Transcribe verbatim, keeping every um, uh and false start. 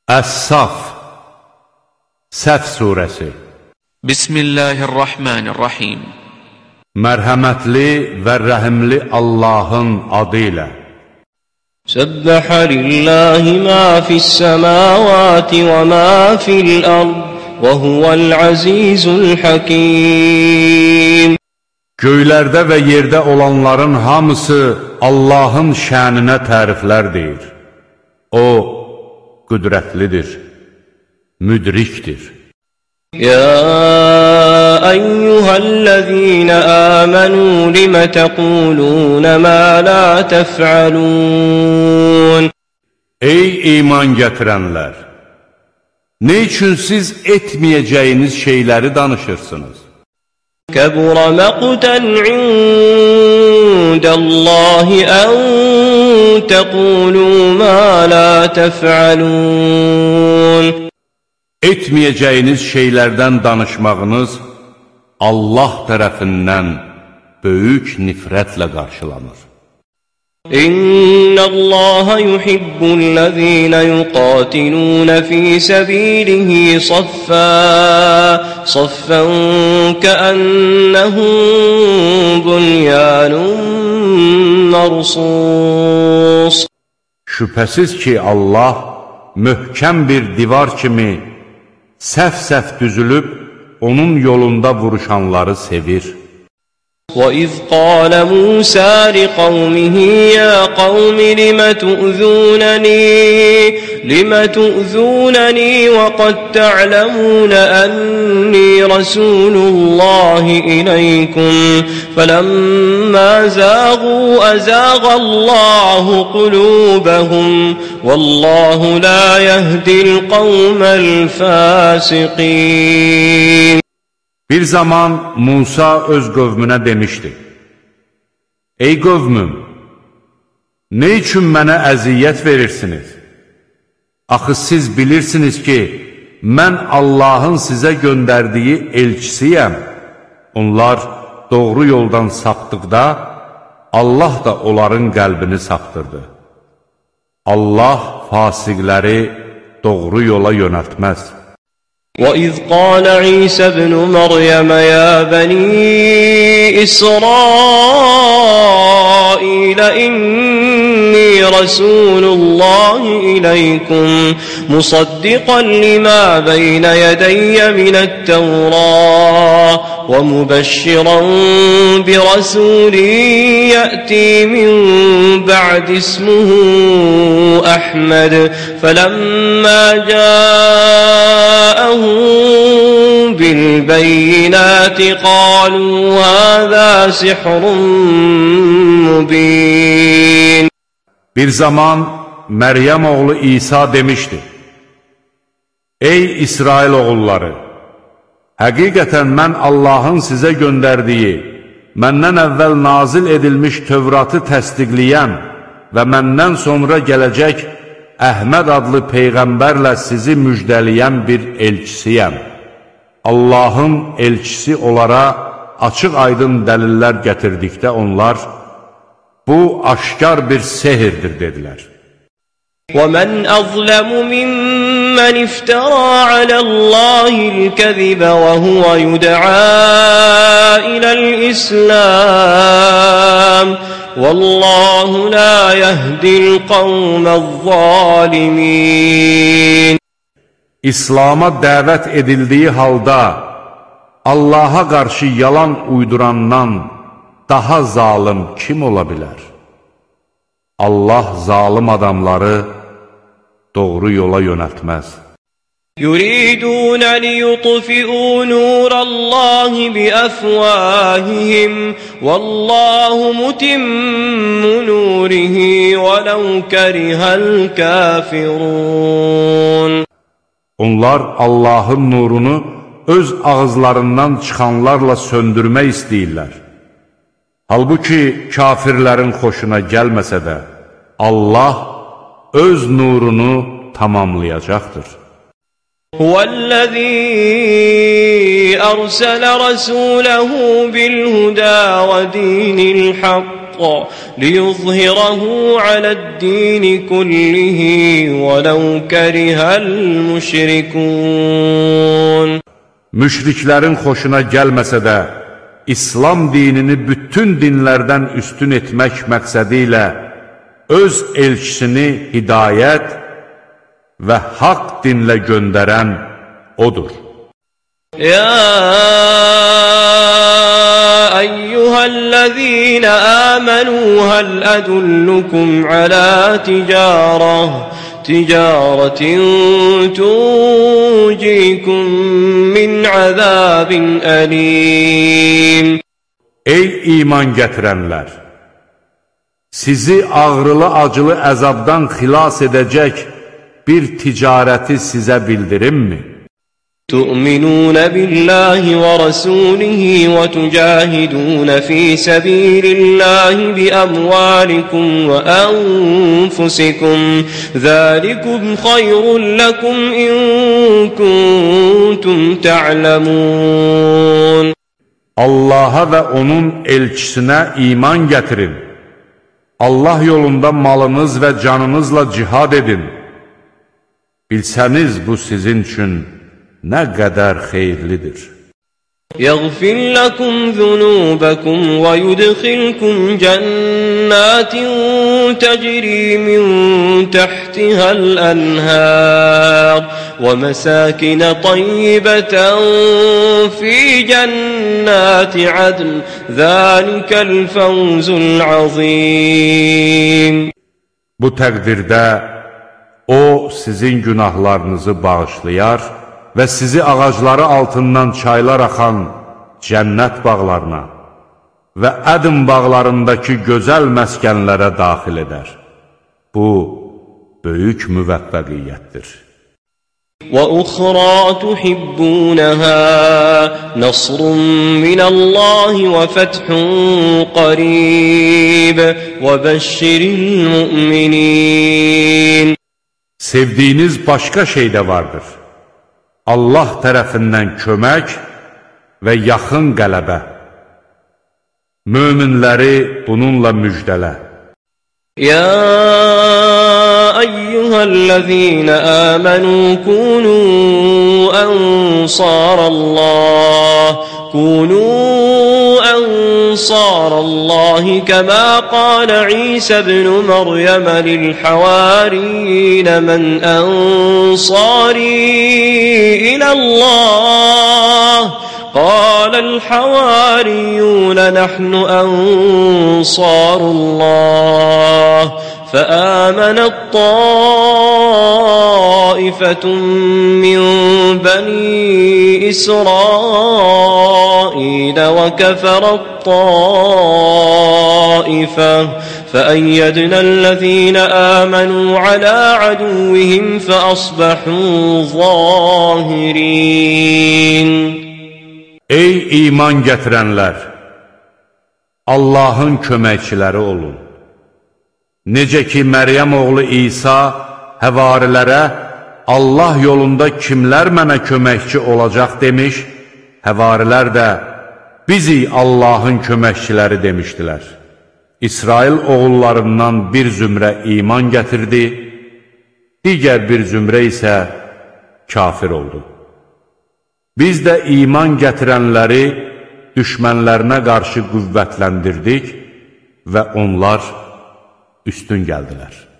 Əs-Saf Səf surəsi. Bismillahirrahmanirrahim. Mərhəmətli və rəhimli Allahın adı ilə. Səbbəhə lillahi ma fis-səmavati və ma fil-ard və huvəl-əzizul hakim. Göylərdə və yerdə olanların hamısı Allahın şəninə təriflər deyir. O, qüdrətlidir, müdrikdir. Ya eyyuhəl-ləzīnə əmənu limə təqulunə mə la təf'alun. Ey iman gətirənlər! Ne üçün siz etməyəcəyiniz şeyləri danışırsınız? Kəbura məqtən indəllahi ən təqulu mə la təf'alun. Etməyəcəyiniz şeylərdən danışmağınız Allah tərəfindən böyük nifrətlə qarşılanır. İnnəllaha yuhibbullezîne yuqatilûne fî sebîlihi saffan saffan keennehum bunyanun mersus. Şübhəsiz ki, Allah möhkəm bir divar kimi səf-səf düzülüb, onun yolunda vuruşanları sevir. وَإِذْ قَالَ مُوسَى لِقَوْمِهِ يَا قَوْمِ لِمَ تُؤْذُونَنِي لِمَ تُؤْذُونَنِي وَقَدْ تَعْلَمُونَ أَنِّي رَسُولُ اللَّهِ إِلَيْكُمْ فَلَمَّا زَاغُوا أَزَاغَ اللَّهُ قُلُوبَهُمْ وَاللَّهُ لَا يَهْدِي الْقَوْمَ الْفَاسِقِينَ. Bir zaman Musa öz qövmünə demişdi: Ey qövmüm, ne üçün mənə əziyyət verirsiniz? Axı siz bilirsiniz ki, mən Allahın sizə göndərdiyi elçisiyəm. Onlar doğru yoldan sapdıqda, Allah da onların qəlbini saptırdı. Allah fasiqləri doğru yola yönəltməz. وَإِذْ قَالَ عِيسَى ابْنُ مَرْيَمَ يَا بَنِي إِسْرَائِيلَ إِنِّي رَسُولُ اللَّهِ إِلَيْكُمْ مُصَدِّقًا لِمَا بَيْنَ يَدَيَّ مِنَ التَّوْرَاةِ وَمُبَشِّرًا بِرَسُولٍ يَأْتِي مِنْ بَعْدِ اسْمُهُ أَحْمَدُ فَلَمَّا جَاءَهُم بِالْبَيِّنَاتِ قَالُوا هَذَا سِحْرٌ مُبِينٌ. Bir zaman Məryəm oğlu İsa demişdi: Ey İsrail oğulları! Həqiqətən mən Allahın sizə göndərdiyi, məndən əvvəl nazil edilmiş Tövratı təsdiqləyən və məndən sonra gələcək Əhməd adlı Peyğəmbərlə sizi müjdələyən bir elçisiyəm. Allahın elçisi onlara açıq aydın dəlillər gətirdikdə onlar, bu aşkar bir sehirdir, dedilər. وَمَنْ أَظْلَمُ مِمَّنِ افْتَرَى عَلَى اللَّهِ الْكَذِبَ وَهُوَ يُدْعَى إِلَى الْإِسْلَامِ وَاللَّهُ لَا يَهْدِي الْقَوْمَ الظَّالِمِينَ. İslam'a dəvət edildiyi halda Allah'a qarşı yalan uydurandan daha zalim kim ola bilər? Allah zalim adamları doğru yola yönəltməz. يُرِيدُونَ لِيُطْفِئُوا نُورَ اللَّهِ بِأَفْوَاهِهِمْ وَاللَّهُ مُتِمُّ نُورِهِ وَلَوْ كَرِهَ الْكَافِرُونَ. Onlar Allahın nurunu öz ağızlarından çıxanlarla söndürmək istəyirlər. Halbuki kafirlərin xoşuna gəlməsə də, Allah öz nurunu tamamlayacaqdır. Huvəl-ləzî ərsələ rəsûləhu bil-hudâ və dînil haqq ليظهره على الدين كله ولو كره المشركون. Müşriklərin xoşuna gəlməsə də, İslam dinini bütün dinlərdən üstün etmək məqsədi ilə öz elçisini hidayət və haqq dinlə göndərən odur. Ya eyyühəl-ləzīnə əmənu həl ədullukum alə ticarə ticaretin tuncikum min əzəbin əlim. Ey iman gətirənlər! Sizi ağrılı-acılı əzabdan xilas edəcək bir ticarəti sizə bildirimmi? تؤمنون بالله ورسوله وتجاهدون في سبيل الله بأموالكم وأنفسكم ذلكم خير لكم إن كنتم تعلمون. Allaha və onun elçisinə iman gətirin. Allah yolunda malınız və canınızla cihad edin. Bilsəniz bu sizin üçün nə qədər xeyirlidir. يغفر لكم ذنوبكم ويدخلكم جنات تجري من تحتها الأنهار ومساكن طيبة في جنات عدن ذلك الفوز العظيم. Bu təqdirdə o sizin günahlarınızı bağışlayar və sizi ağacları altından çaylar axan cənnət bağlarına və Ədn bağlarındakı gözəl məskənlərə daxil edər. Bu, böyük müvəffəqiyyətdir. وَأُخْرَى تُحِبُّونَهَا نَصْرٌ مِّنَ اللَّهِ وَفَتْحٌ قَرِيبٌ وَبَشِّرِ الْمُؤْمِنِينَ. Sevdiyiniz başqa şey də vardır. Allah tərəfindən kömək və yaxın qələbə. Möminləri bununla müjdələ. Ya eyyühəl-ləzīnə əmənu kunu ənsarallah kunu ənsarallah kəmə qalə İsə ibn Məryəm lil-həvariyinə mən ənsari iləllāh قال الحواريون نحن أنصار الله فآمنت طائفة من بني إسرائيل وكفرت طائفة فأيدنا الذين آمنوا على عدوهم فأصبحوا ظاهرين. Ey iman gətirənlər! Allahın köməkçiləri olun. Necə ki, Məryəm oğlu İsa həvarilərə Allah yolunda kimlər mənə köməkçi olacaq demiş, həvarilər də bizi Allahın köməkçiləri demişdilər. İsrail oğullarından bir zümrə iman gətirdi, digər bir zümrə isə kafir oldu. Biz də iman gətirənləri düşmənlərinə qarşı qüvvətləndirdik və onlar üstün gəldilər.